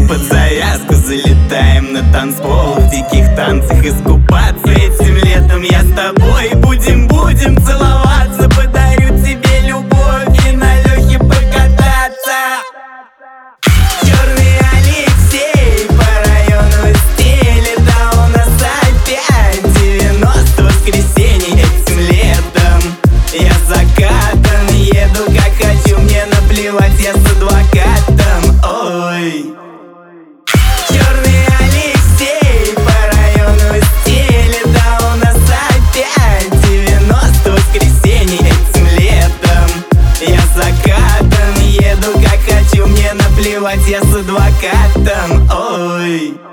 под завязку залетаем на танцпол, в диких танцах искупаться. Этим летом я с тобой будем целоваться. Подарю тебе любовь и на лёхе покататься. Черный Алексей по району стелит, а у нас опять 90 воскресений. Этим летом я закатан, еду как хочу, мне наплевать, я с адвокатом. Ой. Черный Алексей по району стелит, а у нас опять 90 воскресений. Этим летом я закатан, еду как хочу, мне наплевать, я с адвокатом. Ой.